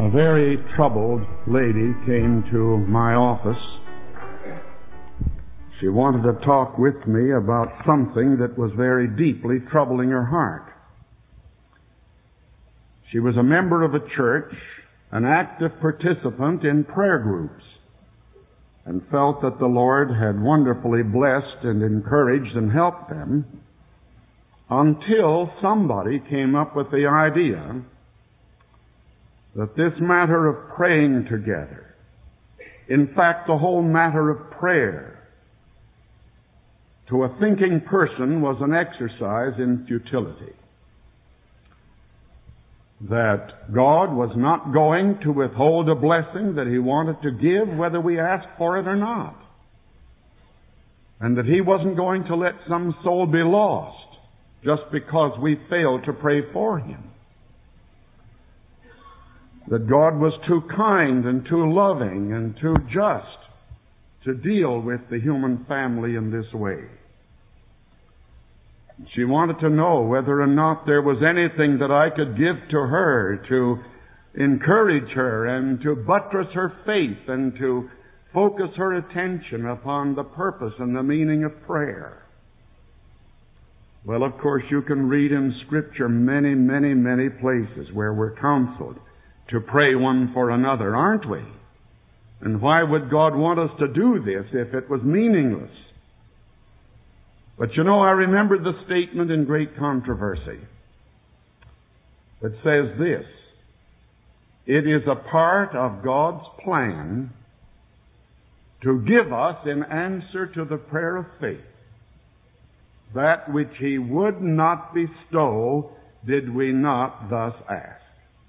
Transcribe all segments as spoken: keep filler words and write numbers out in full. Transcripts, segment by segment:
A very troubled lady came to my office. She wanted to talk with me about something that was very deeply troubling her heart. She was a member of a church, an active participant in prayer groups, and felt that the Lord had wonderfully blessed and encouraged and helped them until somebody came up with the idea that this matter of praying together, in fact, the whole matter of prayer, to a thinking person was an exercise in futility. That God was not going to withhold a blessing that He wanted to give, whether we asked for it or not. And that He wasn't going to let some soul be lost just because we failed to pray for him. That God was too kind and too loving and too just to deal with the human family in this way. She wanted to know whether or not there was anything that I could give to her to encourage her and to buttress her faith and to focus her attention upon the purpose and the meaning of prayer. Well, of course, you can read in Scripture many, many, many places where we're counseled to pray one for another, aren't we? And why would God want us to do this if it was meaningless? But you know, I remembered the statement in Great Controversy that says this: it is a part of God's plan to give us in answer to the prayer of faith that which He would not bestow did we not thus ask.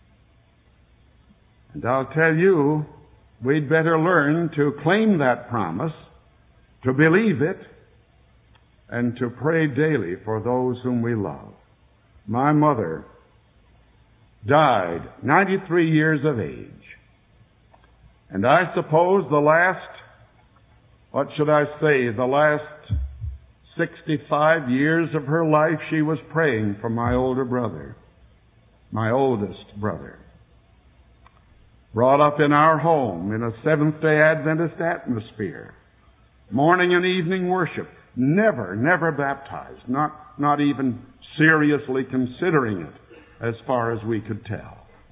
And I'll tell you, we'd better learn to claim that promise, to believe it, and to pray daily for those whom we love. My mother died ninety-three years of age. And I suppose the last, what should I say, the last sixty-five years of her life she was praying for my older brother, my oldest brother. Brought up in our home in a Seventh-day Adventist atmosphere. Morning and evening worship. Never, never baptized. Not, not even seriously considering it as far as we could tell.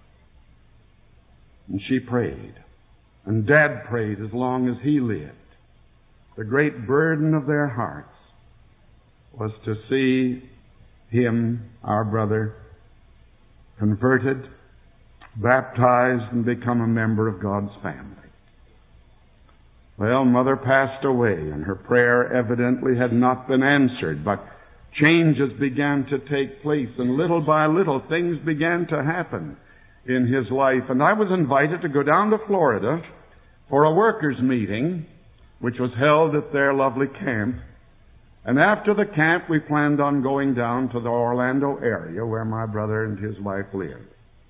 And she prayed. And Dad prayed as long as he lived. The great burden of their hearts was to see him, our brother, converted, baptized, and become a member of God's family. Well, Mother passed away, and her prayer evidently had not been answered, but changes began to take place, and little by little things began to happen in his life. And I was invited to go down to Florida for a workers' meeting, which was held at their lovely camp. And after the camp, we planned on going down to the Orlando area where my brother and his wife lived.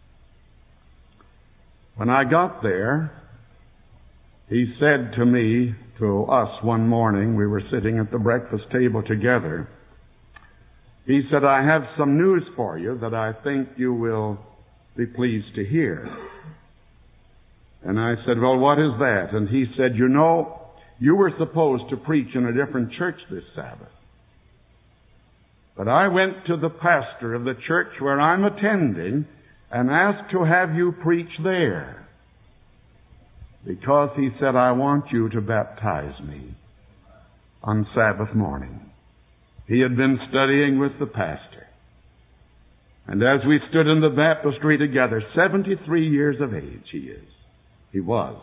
When I got there, he said to me, to us one morning, we were sitting at the breakfast table together, he said, I have some news for you that I think you will be pleased to hear. And I said, well, what is that? And he said, you know, you were supposed to preach in a different church this Sabbath. But I went to the pastor of the church where I'm attending and asked to have you preach there. Because he said, I want you to baptize me on Sabbath morning. He had been studying with the pastor. And as we stood in the baptistry together, seventy-three years of age he is. He was.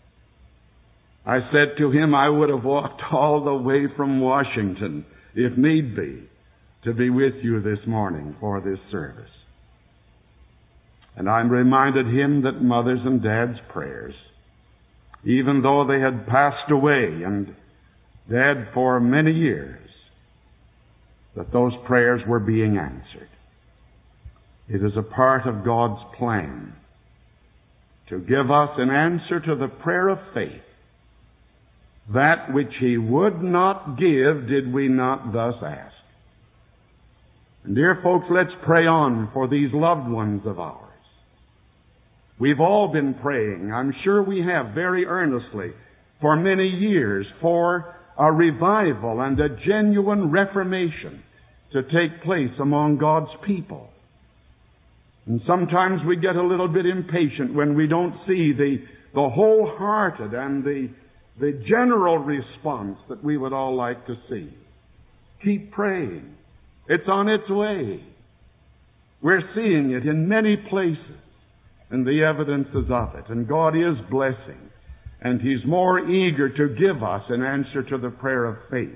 I said to him, I would have walked all the way from Washington, if need be, to be with you this morning for this service. And I reminded him that Mother's and Dad's prayers, even though they had passed away, and Dad for many years, that those prayers were being answered. It is a part of God's plan to give us an answer to the prayer of faith, that which He would not give did we not thus ask. And dear folks, let's pray on for these loved ones of ours. We've all been praying, I'm sure we have, very earnestly, for many years, for a revival and a genuine reformation to take place among God's people. And sometimes we get a little bit impatient when we don't see the, the wholehearted and the, the general response that we would all like to see. Keep praying. It's on its way. We're seeing it in many places, and the evidences of it. And God is blessing, and He's more eager to give us an answer to the prayer of faith.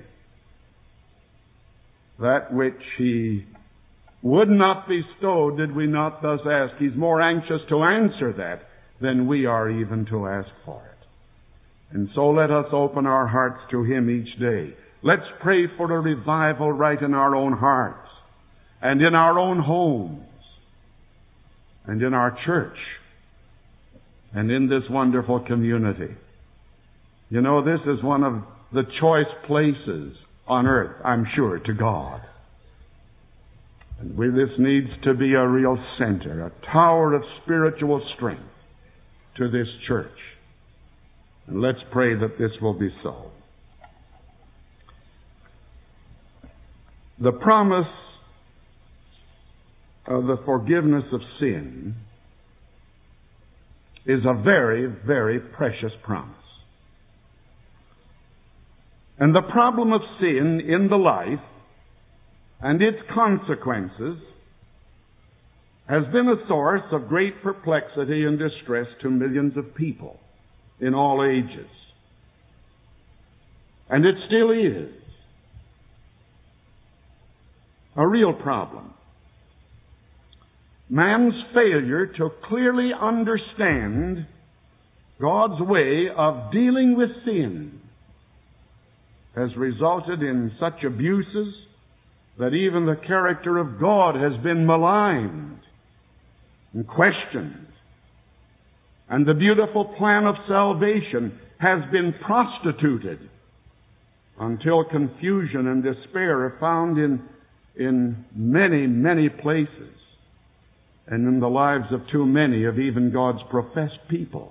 That which He would not bestow, did we not thus ask. He's more anxious to answer that than we are even to ask for it. And so let us open our hearts to Him each day. Let's pray for a revival right in our own hearts, and in our own homes, and in our church, and in this wonderful community. You know, this is one of the choice places on earth, I'm sure, to God. And we, this needs to be a real center, a tower of spiritual strength to this church. And let's pray that this will be so. The promise of the forgiveness of sin is a very, very precious promise. And the problem of sin in the life and its consequences has been a source of great perplexity and distress to millions of people in all ages. And it still is a real problem. Man's failure to clearly understand God's way of dealing with sin has resulted in such abuses that even the character of God has been maligned and questioned. And the beautiful plan of salvation has been prostituted until confusion and despair are found in, in many, many places, and in the lives of too many of even God's professed people.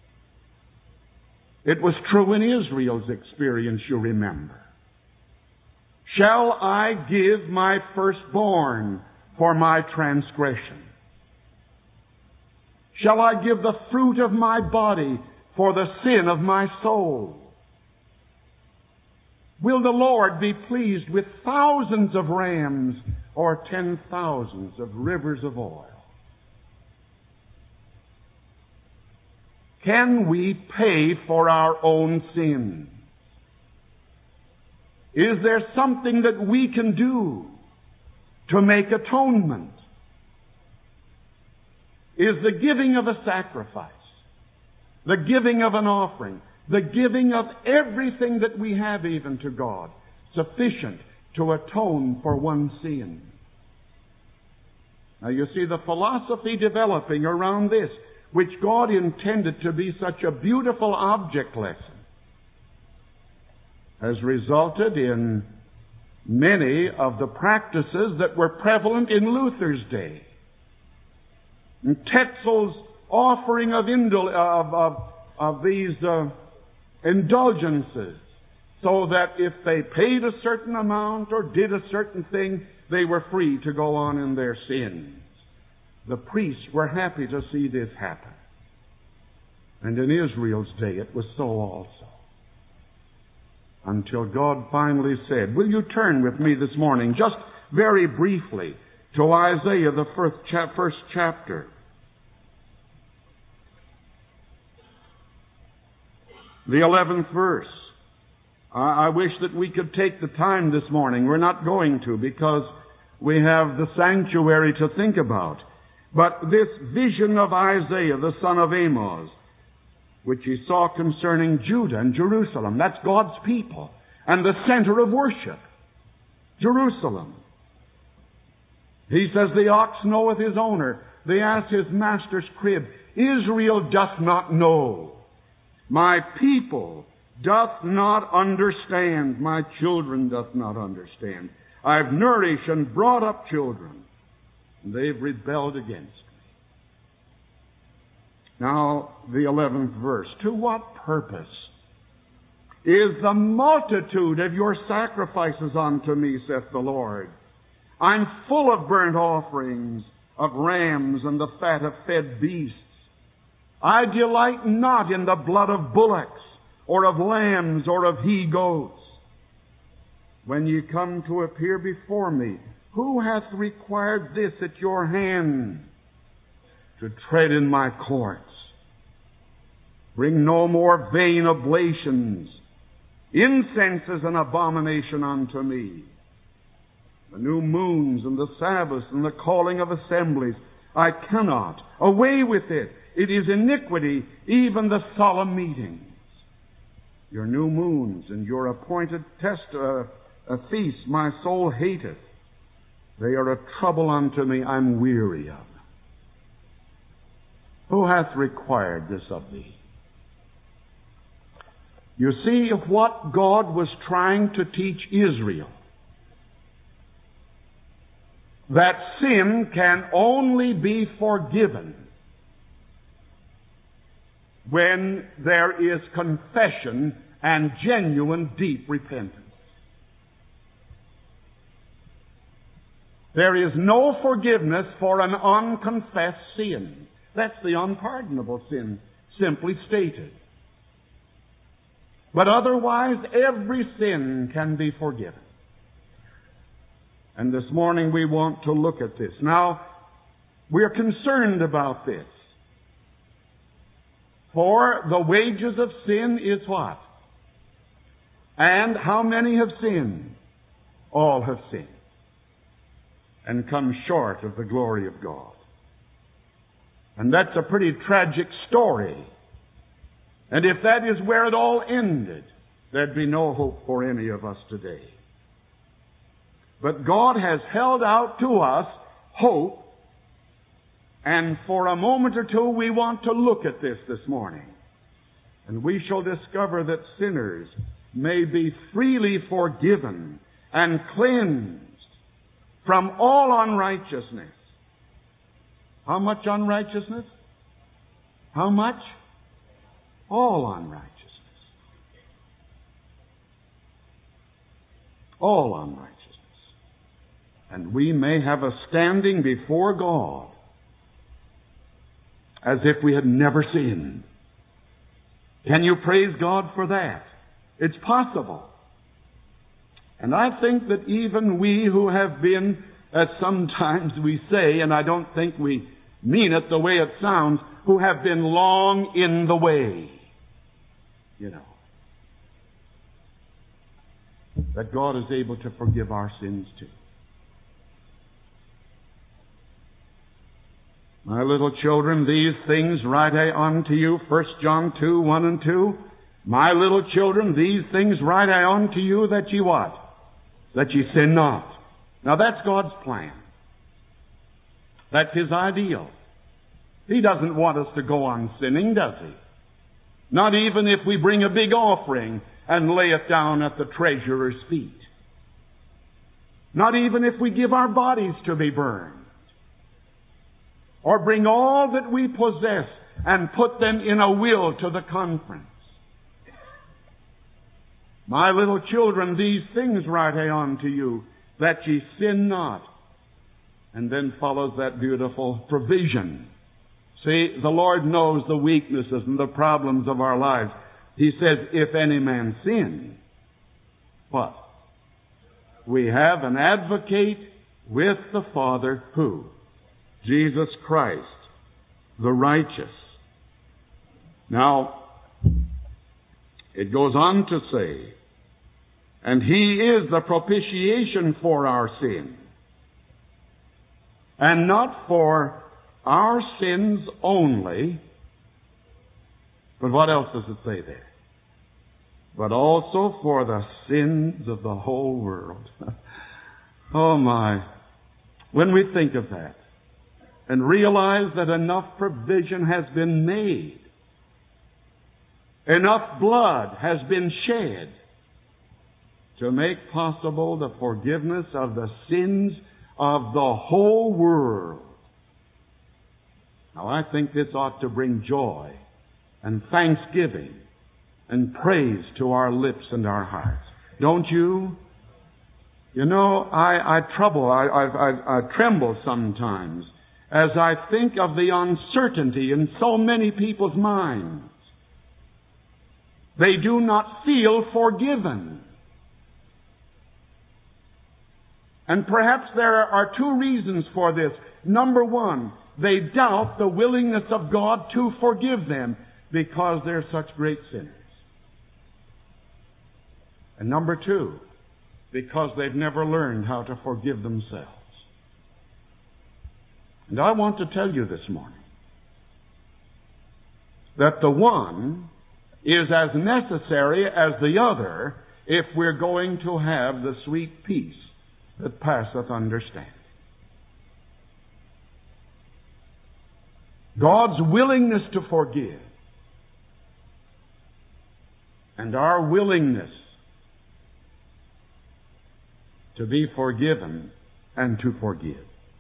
It was true in Israel's experience, you remember. Shall I give my firstborn for my transgression? Shall I give the fruit of my body for the sin of my soul? Will the Lord be pleased with thousands of rams or ten thousands of rivers of oil? Can we pay for our own sins? Is there something that we can do to make atonement? Is the giving of a sacrifice, the giving of an offering, the giving of everything that we have even to God sufficient to atone for one's sin? Now you see the philosophy developing around this, which God intended to be such a beautiful object lesson, has resulted in many of the practices that were prevalent in Luther's day. And Tetzel's offering of, indul- of, of, of these uh, indulgences, so that if they paid a certain amount or did a certain thing, they were free to go on in their sins. The priests were happy to see this happen. And in Israel's day it was so also. Until God finally said, will you turn with me this morning, just very briefly, to Isaiah, the first, cha- first chapter. The eleventh verse. I-, I wish that we could take the time this morning. We're not going to, because we have the sanctuary to think about. But this vision of Isaiah, the son of Amos, which he saw concerning Judah and Jerusalem, that's God's people, and the center of worship, Jerusalem. He says, the ox knoweth his owner, the ass his master's crib. Israel doth not know. My people doth not understand. My children doth not understand. I've nourished and brought up children, and they've rebelled against me. Now, the eleventh verse. To what purpose is the multitude of your sacrifices unto me, saith the Lord? I'm full of burnt offerings, of rams, and the fat of fed beasts. I delight not in the blood of bullocks, or of lambs, or of he-goats. When ye come to appear before me, who hath required this at your hand? To tread in my courts. Bring no more vain oblations. Incense is an abomination unto me. The new moons and the Sabbaths and the calling of assemblies, I cannot. Away with it. It is iniquity, even the solemn meetings. Your new moons and your appointed test, uh, uh, feasts my soul hateth. They are a trouble unto me, I'm weary of. Who hath required this of thee? You see of what God was trying to teach Israel. That sin can only be forgiven when there is confession and genuine deep repentance. There is no forgiveness for an unconfessed sin. That's the unpardonable sin, simply stated. But otherwise, every sin can be forgiven. And this morning we want to look at this. Now, we're concerned about this. For the wages of sin is what? And how many have sinned? All have sinned and come short of the glory of God. And that's a pretty tragic story. And if that is where it all ended, there'd be no hope for any of us today. But God has held out to us hope, and for a moment or two we want to look at this this morning. And we shall discover that sinners may be freely forgiven and cleansed from all unrighteousness. How much unrighteousness? How much? All unrighteousness. All unrighteousness. And we may have a standing before God as if we had never sinned. Can you praise God for that? It's possible. And I think that even we who have been, as sometimes we say, and I don't think we mean it the way it sounds, who have been long in the way, you know, that God is able to forgive our sins too. My little children, these things write I unto you, First John two, one and two. My little children, these things write I unto you that ye what? That ye sin not. Now that's God's plan. That's His ideal. He doesn't want us to go on sinning, does He? Not even if we bring a big offering and lay it down at the treasurer's feet. Not even if we give our bodies to be burned. Or bring all that we possess and put them in a will to the conference. My little children, these things write I unto you, that ye sin not. And then follows that beautiful provision. See, the Lord knows the weaknesses and the problems of our lives. He says, if any man sin, what? We have an advocate with the Father, who? Jesus Christ, the righteous. Now, it goes on to say, and He is the propitiation for our sin. And not for our sins only, but what else does it say there? But also for the sins of the whole world. Oh my. When we think of that, and realize that enough provision has been made, enough blood has been shed to make possible the forgiveness of the sins of the whole world. Now, I think this ought to bring joy and thanksgiving and praise to our lips and our hearts. Don't you? You know, I, I trouble, I, I, I, I tremble sometimes as I think of the uncertainty in so many people's minds. They do not feel forgiven. And perhaps there are two reasons for this. Number one, they doubt the willingness of God to forgive them because they're such great sinners. And number two, because they've never learned how to forgive themselves. And I want to tell you this morning that the one is as necessary as the other if we're going to have the sweet peace that passeth understanding. God's willingness to forgive and our willingness to be forgiven and to forgive.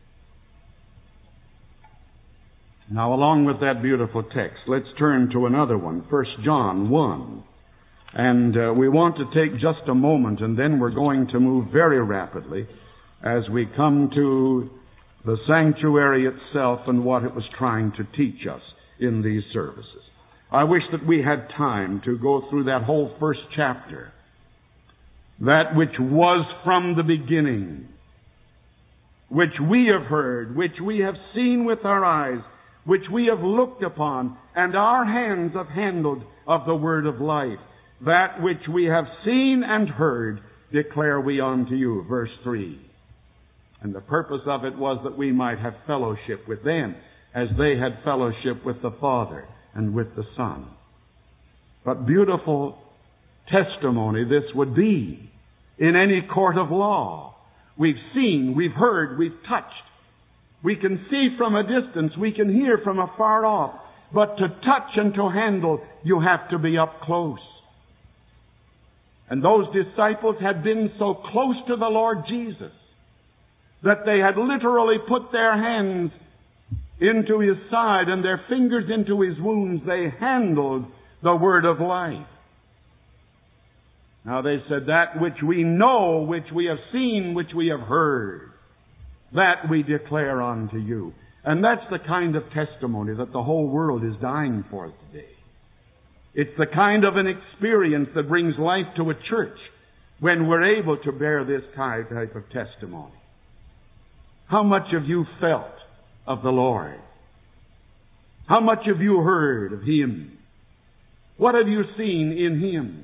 Now, along with that beautiful text, let's turn to another one, First John one. And uh, we want to take just a moment, and then we're going to move very rapidly as we come to the sanctuary itself and what it was trying to teach us in these services. I wish that we had time to go through that whole first chapter. That which was from the beginning, which we have heard, which we have seen with our eyes, which we have looked upon, and our hands have handled of the word of life. That which we have seen and heard declare we unto you. Verse three. And the purpose of it was that we might have fellowship with them as they had fellowship with the Father and with the Son. But beautiful testimony this would be in any court of law. We've seen, we've heard, we've touched. We can see from a distance, we can hear from afar off. But to touch and to handle, you have to be up close. And those disciples had been so close to the Lord Jesus that they had literally put their hands into His side and their fingers into His wounds. They handled the word of life. Now they said, that which we know, which we have seen, which we have heard, that we declare unto you. And that's the kind of testimony that the whole world is dying for today. It's the kind of an experience that brings life to a church when we're able to bear this type of testimony. How much have you felt of the Lord? How much have you heard of Him? What have you seen in Him?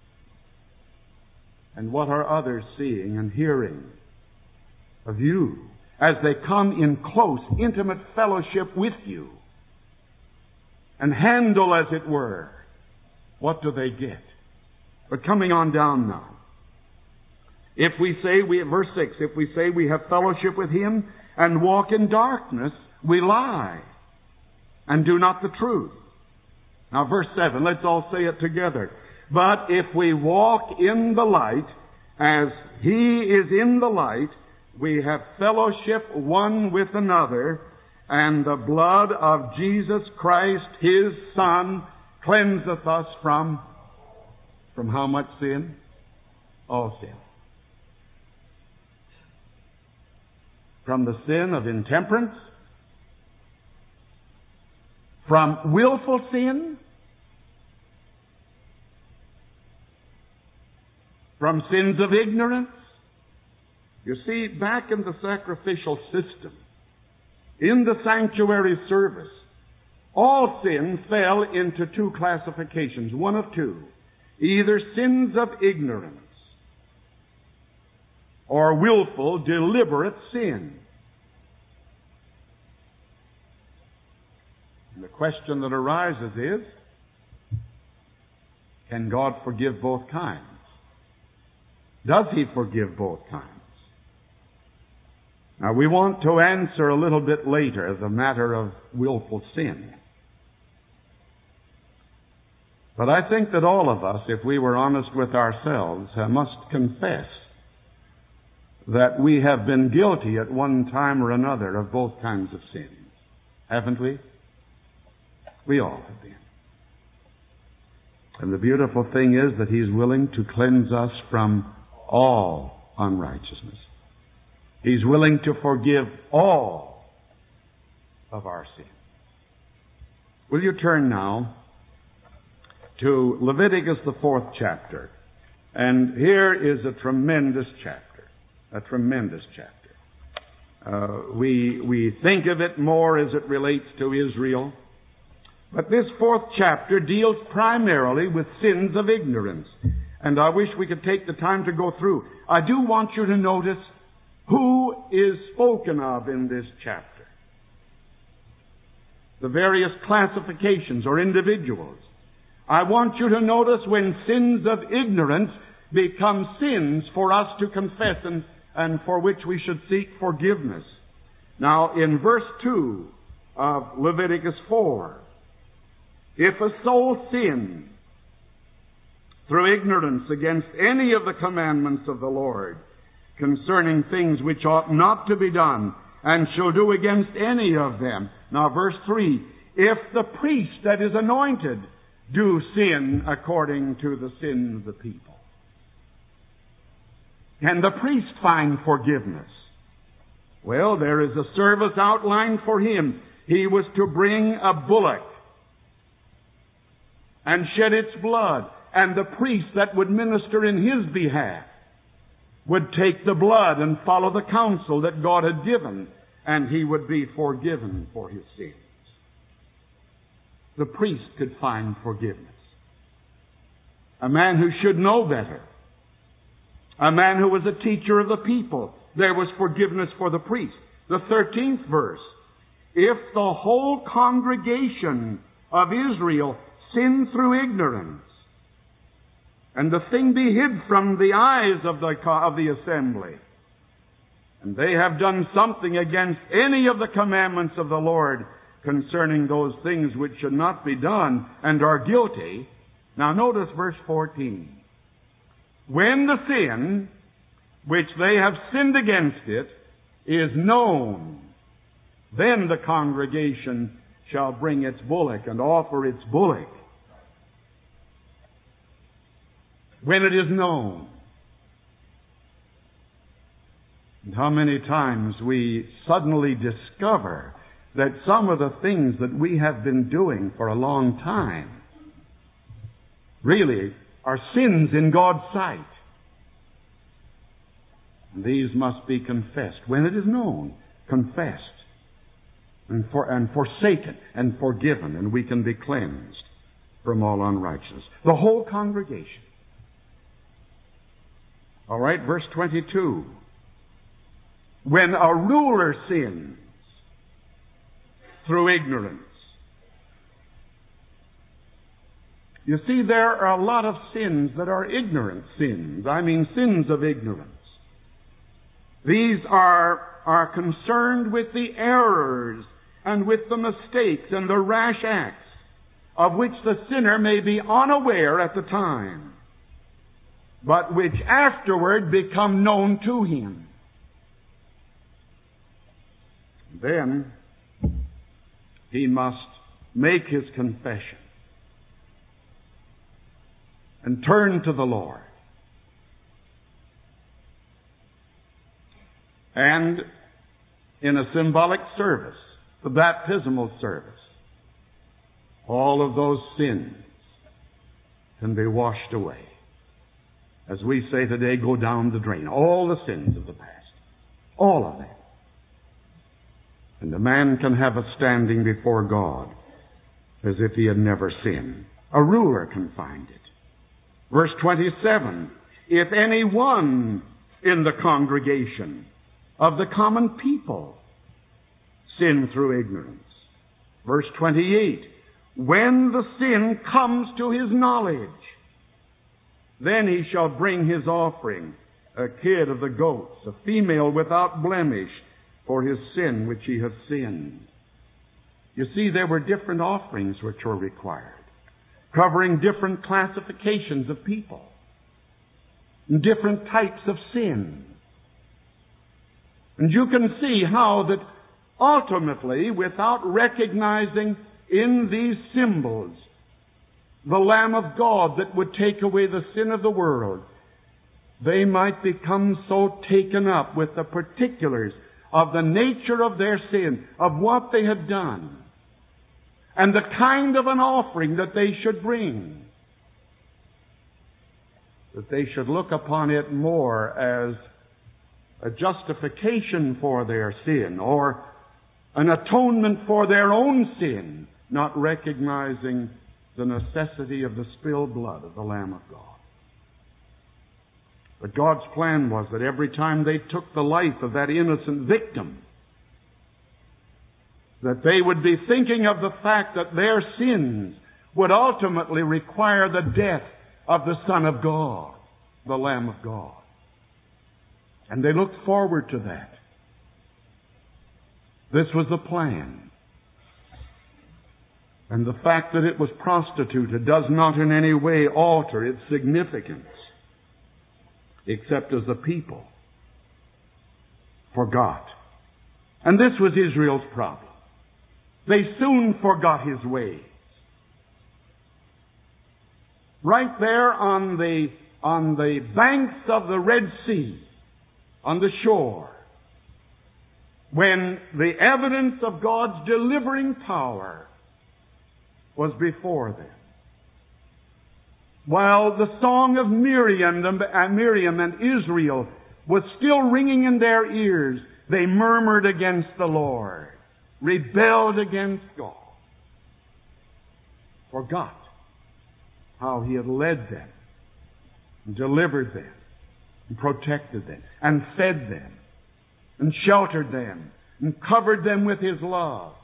And what are others seeing and hearing of you as they come in close, intimate fellowship with you and handle, as it were, what do they get? But coming on down now. If we say, we verse six, if we say we have fellowship with Him and walk in darkness, we lie and do not the truth. Now verse seven, let's all say it together. But if we walk in the light, as He is in the light, we have fellowship one with another, and the blood of Jesus Christ, His Son, cleanseth us from, from how much sin? All sin. From the sin of intemperance, from willful sin, from sins of ignorance. You see, back in the sacrificial system, in the sanctuary service, all sin fell into two classifications, one of two. Either sins of ignorance or willful, deliberate sin. And the question that arises is, can God forgive both kinds? Does He forgive both kinds? Now, we want to answer a little bit later the matter of willful sin. But I think that all of us, if we were honest with ourselves, must confess that we have been guilty at one time or another of both kinds of sins. Haven't we? We all have been. And the beautiful thing is that He's willing to cleanse us from all unrighteousness. He's willing to forgive all of our sin. Will you turn now to Leviticus, the fourth chapter? And here is a tremendous chapter. A tremendous chapter. Uh, we, we think of it more as it relates to Israel. But this fourth chapter deals primarily with sins of ignorance. And I wish we could take the time to go through. I do want you to notice who is spoken of in this chapter. The various classifications or individuals. I want you to notice when sins of ignorance become sins for us to confess and, and for which we should seek forgiveness. Now, in verse two of Leviticus four, if a soul sin through ignorance against any of the commandments of the Lord concerning things which ought not to be done, and shall do against any of them. Now, verse three, if the priest that is anointed do sin according to the sin of the people, can the priest find forgiveness? Well, there is a service outlined for him. He was to bring a bullock and shed its blood, and the priest that would minister in his behalf would take the blood and follow the counsel that God had given, and he would be forgiven for his sins. The priest could find forgiveness. A man who should know better. A man who was a teacher of the people. There was forgiveness for the priest. The thirteenth verse. If the whole congregation of Israel sin through ignorance, and the thing be hid from the eyes of the, of the assembly, and they have done something against any of the commandments of the Lord concerning those things which should not be done, and are guilty. Now notice verse fourteen. When the sin which they have sinned against it is known, then the congregation shall bring its bullock and offer its bullock. When it is known. And how many times we suddenly discover that some of the things that we have been doing for a long time really are sins in God's sight. And these must be confessed. When it is known, confessed, and, for, and forsaken, and forgiven, and we can be cleansed from all unrighteousness. The whole congregation. All right, verse twenty-two. When a ruler sins through ignorance. You see, there are a lot of sins that are ignorant sins. I mean, sins of ignorance. These are, are concerned with the errors and with the mistakes and the rash acts of which the sinner may be unaware at the time, but which afterward become known to him. Then he must make his confession and turn to the Lord. And in a symbolic service, the baptismal service, all of those sins can be washed away. As we say today, go down the drain. All the sins of the past. All of them. And a man can have a standing before God as if he had never sinned. A ruler can find it. Verse twenty-seven, if any one in the congregation of the common people sin through ignorance. Verse twenty-eight, when the sin comes to his knowledge, then he shall bring his offering, a kid of the goats, a female without blemish, for his sin which he hath sinned. You see, there were different offerings which were required, covering different classifications of people, and different types of sin. And you can see how that ultimately, without recognizing in these symbols, the Lamb of God that would take away the sin of the world, they might become so taken up with the particulars of the nature of their sin, of what they had done, and the kind of an offering that they should bring, that they should look upon it more as a justification for their sin, or an atonement for their own sin, not recognizing the necessity of the spilled blood of the Lamb of God. But God's plan was that every time they took the life of that innocent victim, that they would be thinking of the fact that their sins would ultimately require the death of the Son of God, the Lamb of God. And they looked forward to that. This was the plan. And the fact that it was prostituted does not in any way alter its significance, except as the people forgot. And this was Israel's problem. They soon forgot His ways. Right there on the, on the banks of the Red Sea, on the shore, when the evidence of God's delivering power was before them, while the song of Miriam, Miriam and Israel was still ringing in their ears, they murmured against the Lord, rebelled against God, forgot how He had led them, and delivered them, and protected them, and fed them, and sheltered them, and covered them with His love.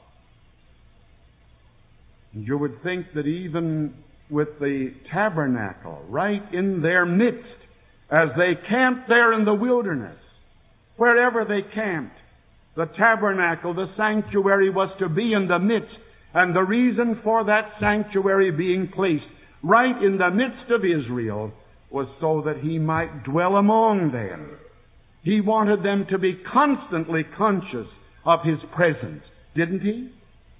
And you would think that even with the tabernacle right in their midst, as they camped there in the wilderness, wherever they camped, the tabernacle, the sanctuary, was to be in the midst. And the reason for that sanctuary being placed right in the midst of Israel was so that He might dwell among them. He wanted them to be constantly conscious of His presence, didn't He?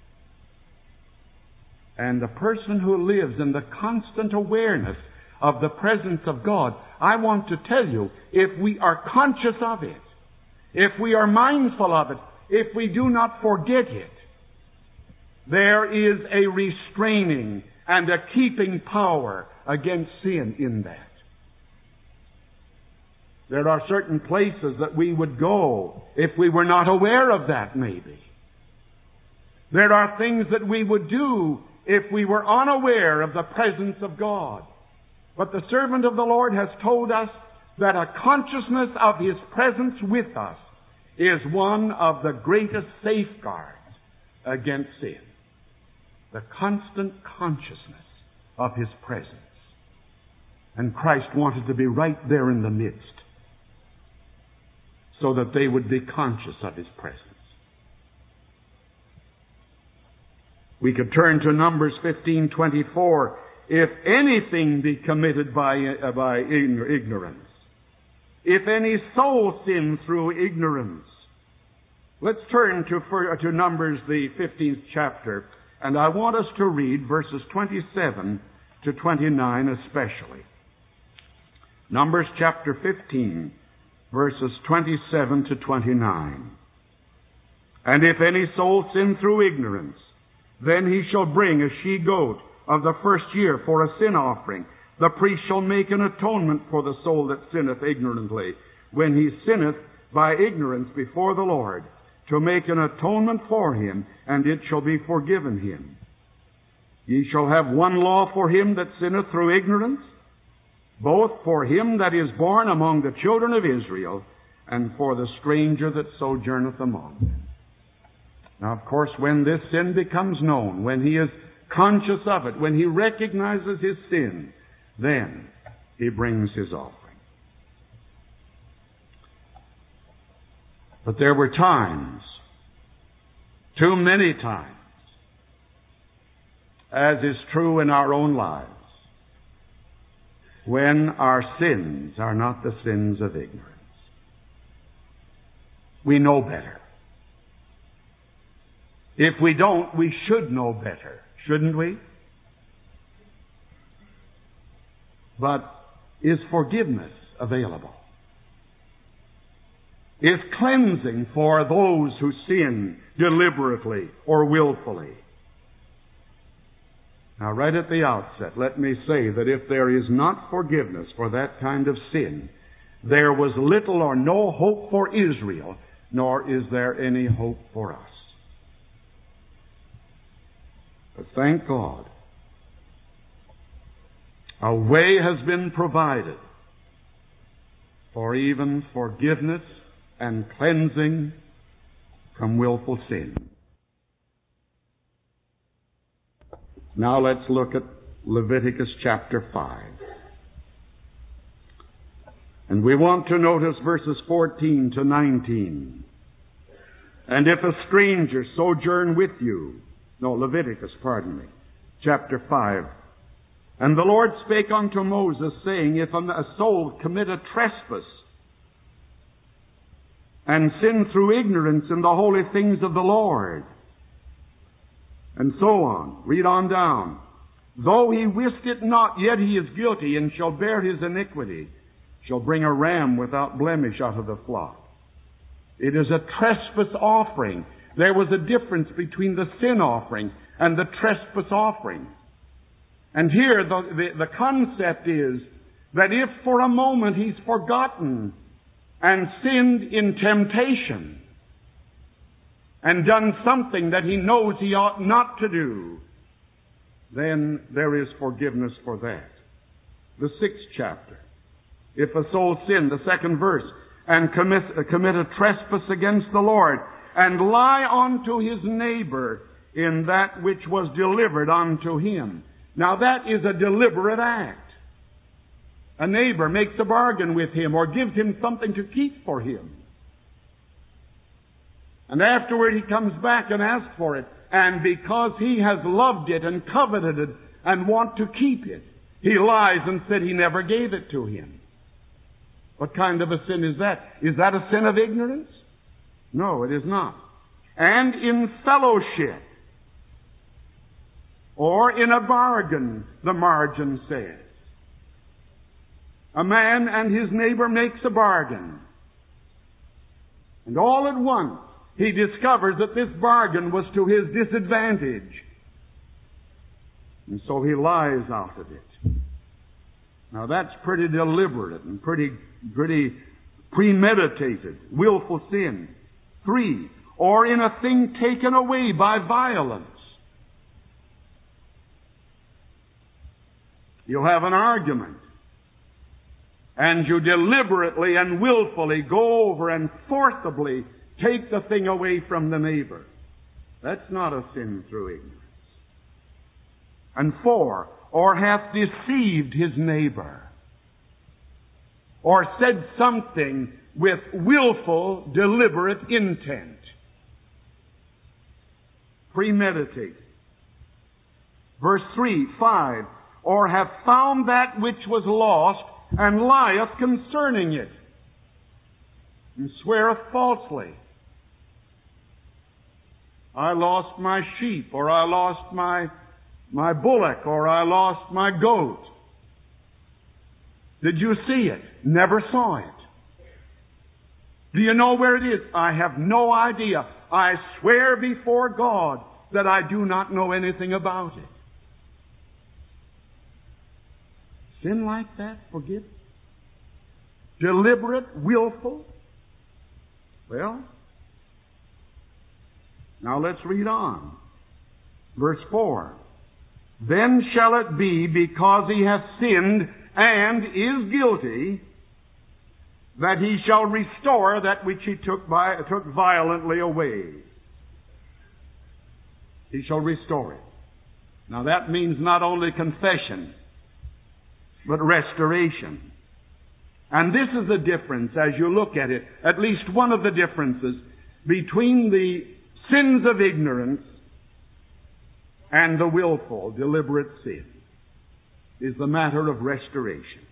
And the person who lives in the constant awareness of the presence of God, I want to tell you, if we are conscious of it, if we are mindful of it, if we do not forget it, there is a restraining and a keeping power against sin in that. There are certain places that we would go if we were not aware of that, maybe. There are things that we would do if we were unaware of the presence of God. But the servant of the Lord has told us that a consciousness of His presence with us is one of the greatest safeguards against sin. The constant consciousness of His presence. And Christ wanted to be right there in the midst, so that they would be conscious of His presence. We could turn to Numbers fifteen twenty-four. If anything be committed by, uh, by ignorance, if any soul sin through ignorance. Let's turn to, for, to Numbers, the fifteenth chapter, and I want us to read verses twenty-seven to twenty-nine especially. Numbers chapter fifteen, verses twenty-seven to twenty-nine. And if any soul sin through ignorance, then he shall bring a she-goat of the first year for a sin offering. The priest shall make an atonement for the soul that sinneth ignorantly, when he sinneth by ignorance before the Lord, to make an atonement for him, and it shall be forgiven him. Ye shall have one law for him that sinneth through ignorance, both for him that is born among the children of Israel, and for the stranger that sojourneth among them. Now, of course, when this sin becomes known, when he is conscious of it, when he recognizes his sin, then he brings his offering. But there were times, too many times, as is true in our own lives, when our sins are not the sins of ignorance. We know better. If we don't, we should know better, shouldn't we? But is forgiveness available? Is cleansing for those who sin deliberately or willfully? Now, right at the outset, let me say that if there is not forgiveness for that kind of sin, there was little or no hope for Israel, nor is there any hope for us. But thank God, a way has been provided for even forgiveness and cleansing from willful sin. Now let's look at Leviticus chapter five. And we want to notice verses fourteen to nineteen. And if a stranger sojourn with you, no, Leviticus, pardon me, chapter five. And the Lord spake unto Moses, saying, if a soul commit a trespass, and sin through ignorance in the holy things of the Lord, and so on. Read on down. Though he wist it not, yet he is guilty, and shall bear his iniquity, shall bring a ram without blemish out of the flock. It is a trespass offering. There was a difference between the sin offering and the trespass offering. And here the, the, the concept is that if for a moment he's forgotten and sinned in temptation and done something that he knows he ought not to do, then there is forgiveness for that. The sixth chapter. If a soul sin, the second verse, and commit, commit a trespass against the Lord, and lie unto his neighbor in that which was delivered unto him. Now that is a deliberate act. A neighbor makes a bargain with him or gives him something to keep for him. And afterward he comes back and asks for it. And because he has loved it and coveted it and want to keep it, he lies and said he never gave it to him. What kind of a sin is that? Is that a sin of ignorance? No, it is not. And in fellowship, or in a bargain, the margin says. A man and his neighbor makes a bargain. And all at once, he discovers that this bargain was to his disadvantage. And so he lies out of it. Now that's pretty deliberate and pretty, pretty premeditated, willful sin. Three, or in a thing taken away by violence. You have an argument, and you deliberately and willfully go over and forcibly take the thing away from the neighbor. That's not a sin through ignorance. And four, or hath deceived his neighbor, or said something with willful, deliberate intent. Premeditated. Verse three, five, or have found that which was lost, and lieth concerning it, and sweareth falsely. I lost my sheep, or I lost my, my bullock, or I lost my goat. Did you see it? Never saw it. Do you know where it is? I have no idea. I swear before God that I do not know anything about it. Sin like that, forgive? Deliberate, willful? Well, now let's read on. Verse four. Then shall it be, because he hath sinned and is guilty, that he shall restore that which he took, by, took violently away. He shall restore it. Now that means not only confession, but restoration. And this is the difference as you look at it, at least one of the differences between the sins of ignorance and the willful, deliberate sin, is the matter of restoration.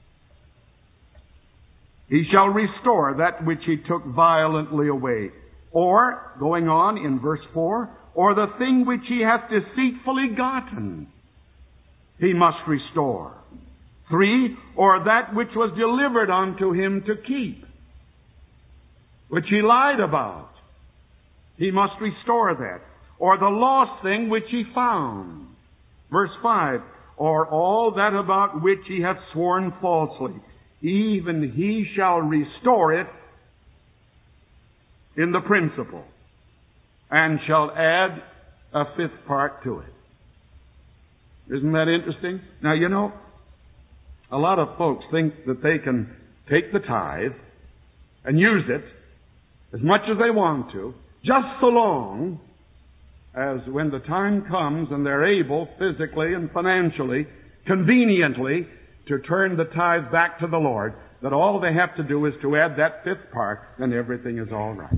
He shall restore that which he took violently away. Or, going on in verse four, or the thing which he hath deceitfully gotten, he must restore. Three, or that which was delivered unto him to keep, which he lied about, he must restore that. Or the lost thing which he found. Verse five, or all that about which he hath sworn falsely, even he shall restore it in the principal, and shall add a fifth part to it. Isn't that interesting? Now, you know, a lot of folks think that they can take the tithe and use it as much as they want to, just so long as when the time comes and they're able, physically and financially, conveniently, to turn the tithe back to the Lord, that all they have to do is to add that fifth part, and everything is all right.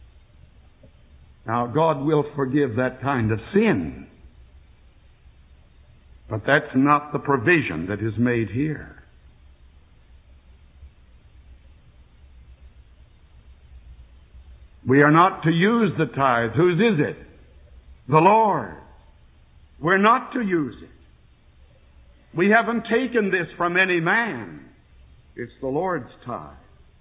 Now, God will forgive that kind of sin. But that's not the provision that is made here. We are not to use the tithe. Whose is it? The Lord. We're not to use it. We haven't taken this from any man. It's the Lord's tithe.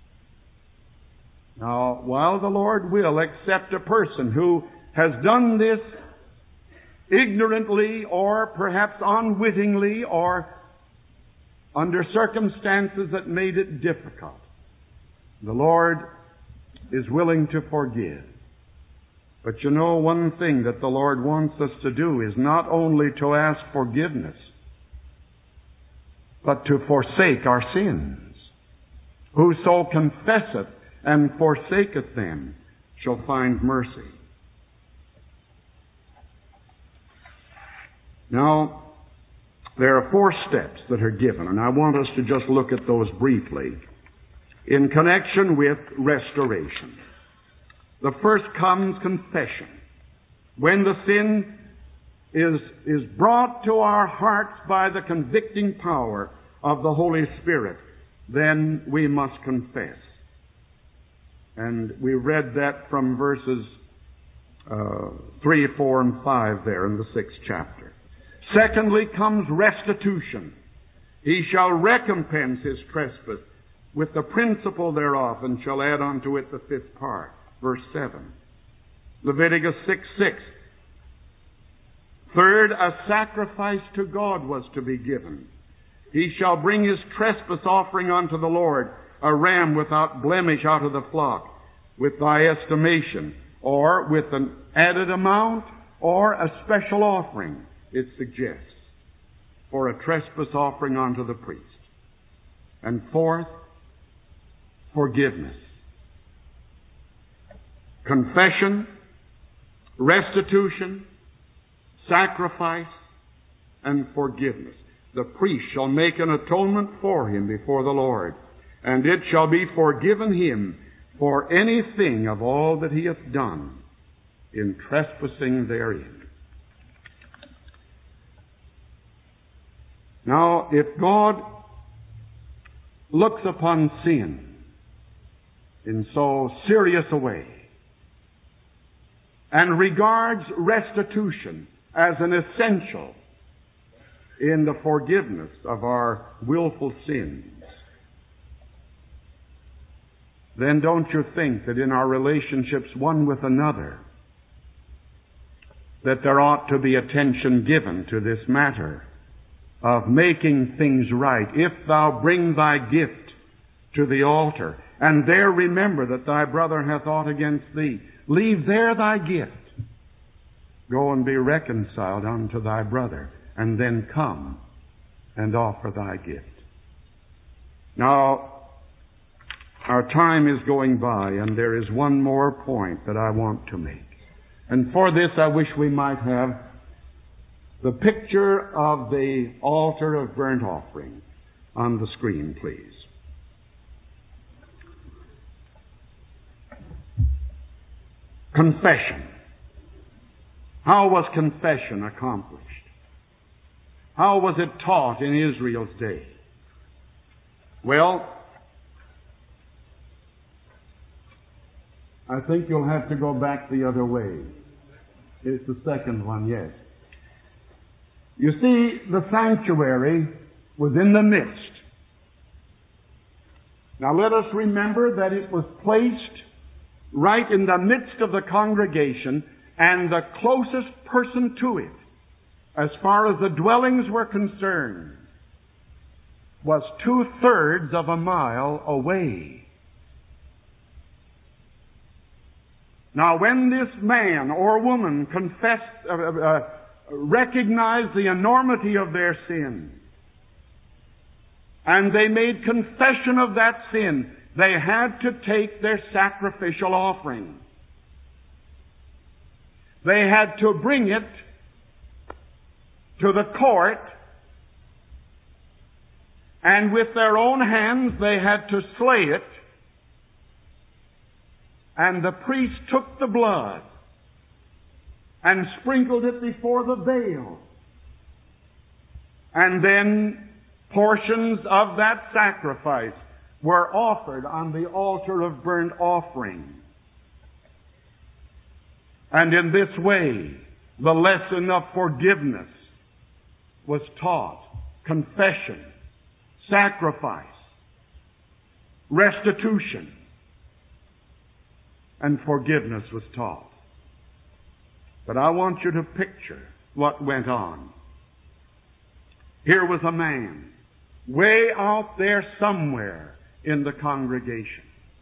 Now, while the Lord will accept a person who has done this ignorantly or perhaps unwittingly or under circumstances that made it difficult, the Lord is willing to forgive. But you know, one thing that the Lord wants us to do is not only to ask forgiveness, but to forsake our sins. Whoso confesseth and forsaketh them shall find mercy. Now, there are four steps that are given, and I want us to just look at those briefly in connection with restoration. The first comes confession. When the sin is, is brought to our hearts by the convicting power of the Holy Spirit, then we must confess. And we read that from verses uh, three, four, and five there in the sixth chapter. Secondly comes restitution. He shall recompense his trespass with the principal thereof, and shall add unto it the fifth part. Verse seven. Leviticus six, six. Third, a sacrifice to God was to be given. He shall bring his trespass offering unto the Lord, a ram without blemish out of the flock, with thy estimation, or with an added amount, or a special offering, it suggests, for a trespass offering unto the priest. And fourth, forgiveness. Confession, restitution, sacrifice, and forgiveness. The priest shall make an atonement for him before the Lord, and it shall be forgiven him for anything of all that he hath done in trespassing therein. Now, if God looks upon sin in so serious a way, and regards restitution as an essential in the forgiveness of our willful sins, then don't you think that in our relationships one with another, that there ought to be attention given to this matter of making things right? If thou bring thy gift to the altar, and there remember that thy brother hath aught against thee, leave there thy gift. Go and be reconciled unto thy brother, and then come and offer thy gift. Now, our time is going by, and there is one more point that I want to make. And for this, I wish we might have the picture of the altar of burnt offering on the screen, please. Confession. How was confession accomplished? How was it taught in Israel's day? Well, I think you'll have to go back the other way. It's the second one, yes. You see, the sanctuary was in the midst. Now let us remember that it was placed right in the midst of the congregation, and the closest person to it, as far as the dwellings were concerned, was two-thirds of a mile away. Now when this man or woman confessed, uh, uh, recognized the enormity of their sin, and they made confession of that sin, they had to take their sacrificial offering. They had to bring it to the court, and with their own hands they had to slay it, and the priest took the blood and sprinkled it before the veil, and then portions of that sacrifice were offered on the altar of burnt offering. And in this way, the lesson of forgiveness was taught. Confession, sacrifice, restitution, and forgiveness was taught. But I want you to picture what went on. Here was a man, way out there somewhere in the congregation.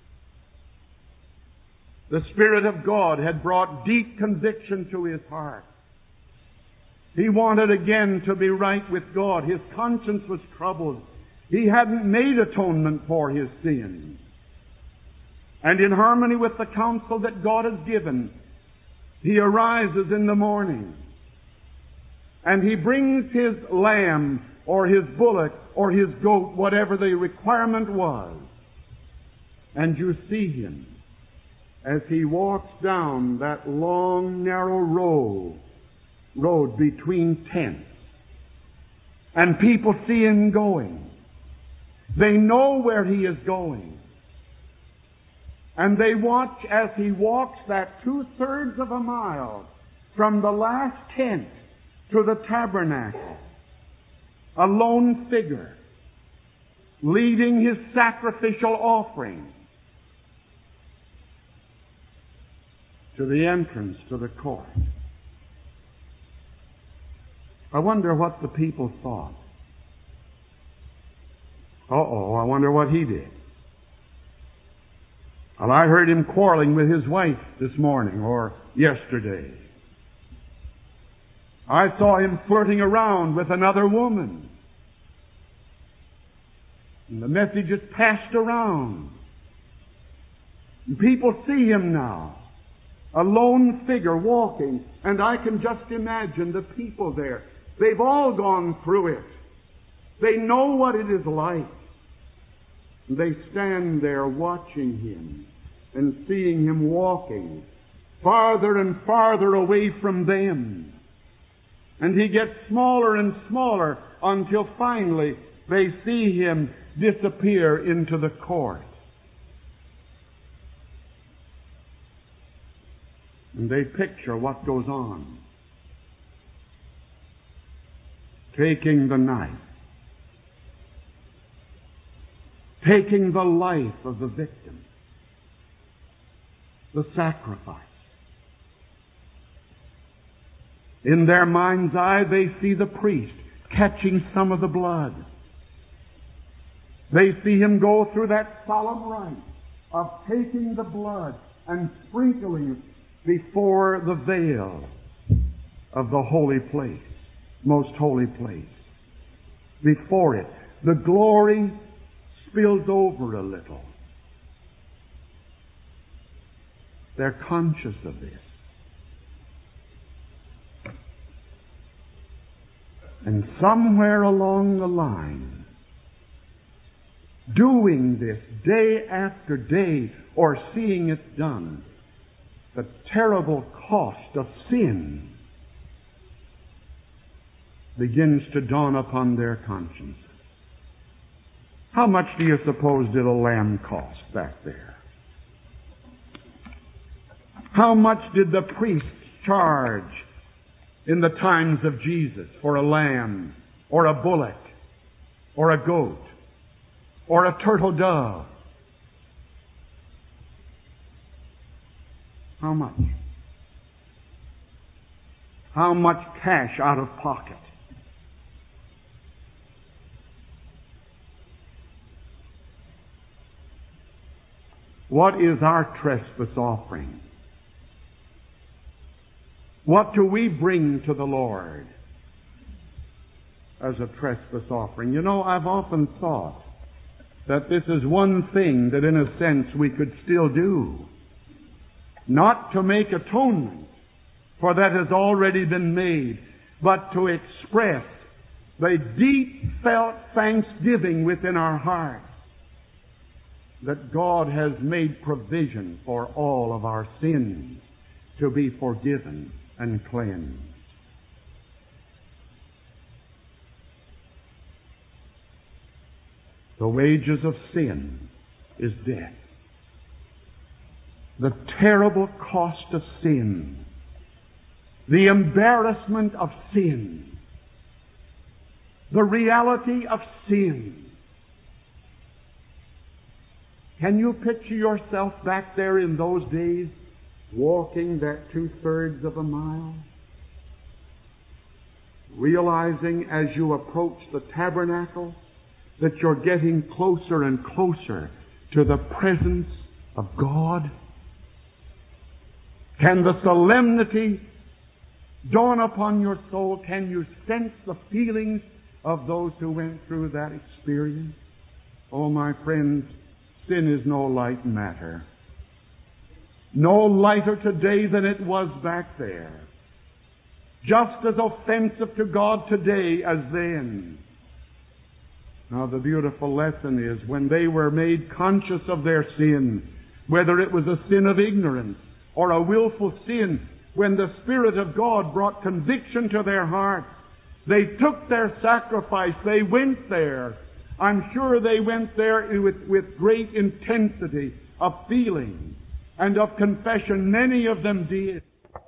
The Spirit of God had brought deep conviction to his heart. He wanted again to be right with God. His conscience was troubled. He hadn't made atonement for his sins. And in harmony with the counsel that God has given, he arises in the morning and he brings his lamb or his bullock or his goat, whatever the requirement was. And you see him as he walks down that long, narrow road, road between tents. And people see him going. They know where he is going. And they watch as he walks that two-thirds of a mile from the last tent to the tabernacle. A lone figure leading his sacrificial offering to the entrance to the court. I wonder what the people thought. Uh-oh, I wonder what he did. Well, I heard him quarreling with his wife this morning or yesterday. I saw him flirting around with another woman. And the message is passed around. And people see him now. A lone figure walking. And I can just imagine the people there. They've all gone through it. They know what it is like. They stand there watching him and seeing him walking farther and farther away from them. And he gets smaller and smaller until finally they see him disappear into the court. And they picture what goes on. Taking the knife. Taking the life of the victim. The sacrifice. In their mind's eye, they see the priest catching some of the blood. They see him go through that solemn rite of taking the blood and sprinkling it before the veil of the holy place, most holy place. Before it, the glory spills over a little. They're conscious of this. And somewhere along the line, doing this day after day, or seeing it done, the terrible cost of sin begins to dawn upon their conscience. How much do you suppose did a lamb cost back there? How much did the priests charge in the times of Jesus for a lamb, or a bullock, or a goat, or a turtle dove? How much? How much cash out of pocket? What is our trespass offering? What do we bring to the Lord as a trespass offering? You know, I've often thought that this is one thing that in a sense we could still do. Not to make atonement, for that has already been made, but to express the deep felt thanksgiving within our hearts that God has made provision for all of our sins to be forgiven and cleansed. The wages of sin is death. The terrible cost of sin, the embarrassment of sin, the reality of sin. Can you picture yourself back there in those days, walking that two-thirds of a mile, realizing as you approach the tabernacle that you're getting closer and closer to the presence of God? Can the solemnity dawn upon your soul? Can you sense the feelings of those who went through that experience? Oh, my friends, sin is no light matter. No lighter today than it was back there. Just as offensive to God today as then. Now the beautiful lesson is when they were made conscious of their sin, whether it was a sin of ignorance or a willful sin, when the Spirit of God brought conviction to their hearts, they took their sacrifice, they went there. I'm sure they went there with, with great intensity of feeling and of confession. Many of them did.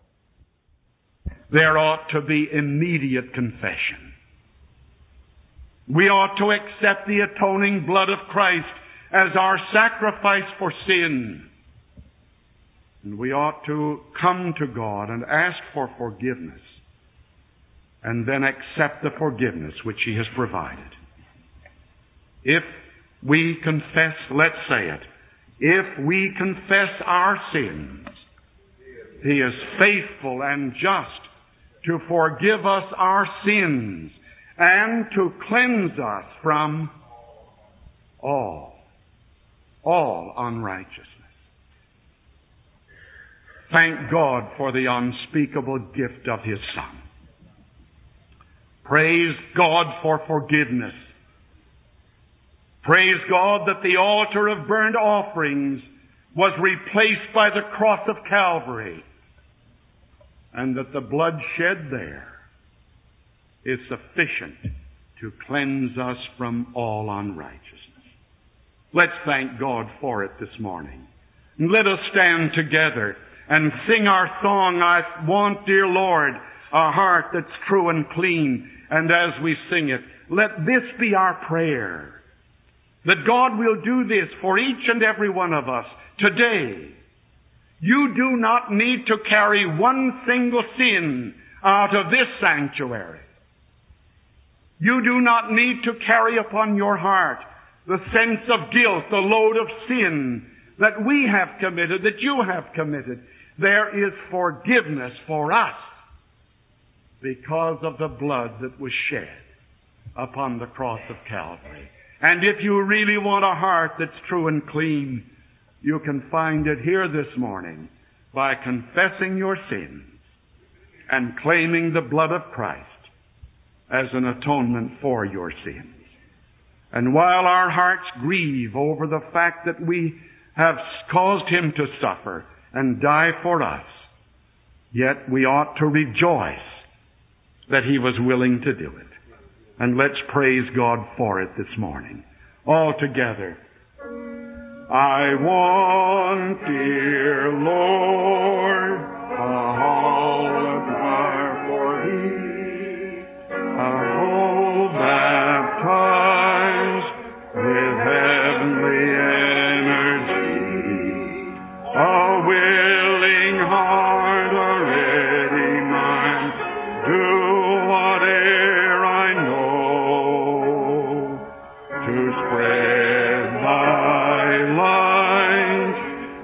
There ought to be immediate confession. We ought to accept the atoning blood of Christ as our sacrifice for sin. And we ought to come to God and ask for forgiveness, and then accept the forgiveness which He has provided. If we confess, let's say it, if we confess our sins, He is faithful and just to forgive us our sins and to cleanse us from all, all unrighteousness. Thank God for the unspeakable gift of His Son. Praise God for forgiveness. Praise God that the altar of burnt offerings was replaced by the cross of Calvary, and that the blood shed there is sufficient to cleanse us from all unrighteousness. Let's thank God for it this morning. And let us stand together and sing our song, I want, dear Lord, a heart that's true and clean. And as we sing it, let this be our prayer, that God will do this for each and every one of us today. You do not need to carry one single sin out of this sanctuary. You do not need to carry upon your heart the sense of guilt, the load of sin that we have committed, that you have committed. There is forgiveness for us because of the blood that was shed upon the cross of Calvary. And if you really want a heart that's true and clean, you can find it here this morning by confessing your sins and claiming the blood of Christ as an atonement for your sins. And while our hearts grieve over the fact that we have caused Him to suffer and die for us, yet we ought to rejoice that He was willing to do it. And let's praise God for it this morning. All together. I want, dear Lord, a hall of fire for Thee, a whole baptized with heavenly energy, a willing heart, a ready mind, do whate'er I know to spread Thy light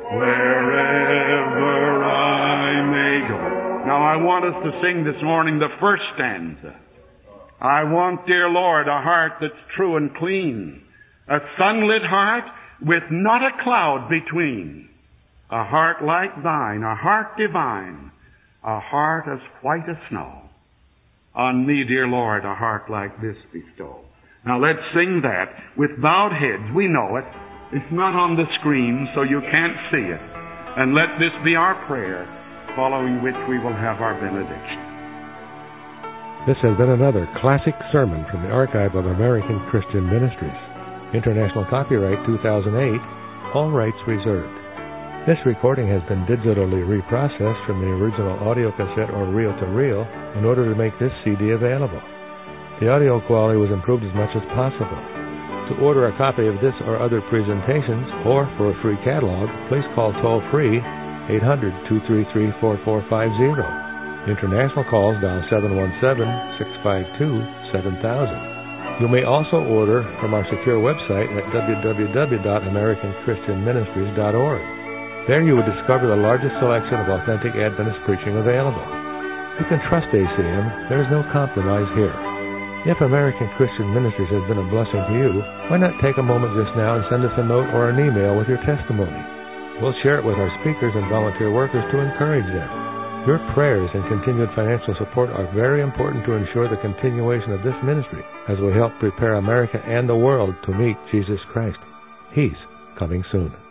wherever I may go. Now I want us to sing this morning the first stanza. I want, dear Lord, a heart that's true and clean, a sunlit heart with not a cloud between, a heart like Thine, a heart divine, a heart as white as snow. On me, dear Lord, a heart like this bestow. Now let's sing that with bowed heads. We know it. It's not on the screen, so you can't see it. And let this be our prayer, following which we will have our benediction. This has been another classic sermon from the Archive of American Christian Ministries. International copyright two thousand eight, all rights reserved. This recording has been digitally reprocessed from the original audio cassette or reel-to-reel in order to make this C D available. The audio quality was improved as much as possible. To order a copy of this or other presentations, or for a free catalog, please call toll-free eight hundred, two three three, four four five zero. International calls dial seven one seven, six five two, seven thousand. You may also order from our secure website at w w w dot american christian ministries dot org. There you will discover the largest selection of authentic Adventist preaching available. You can trust A C M. There is no compromise here. If American Christian Ministries has been a blessing to you, why not take a moment just now and send us a note or an email with your testimony? We'll share it with our speakers and volunteer workers to encourage them. Your prayers and continued financial support are very important to ensure the continuation of this ministry as we help prepare America and the world to meet Jesus Christ. He's coming soon.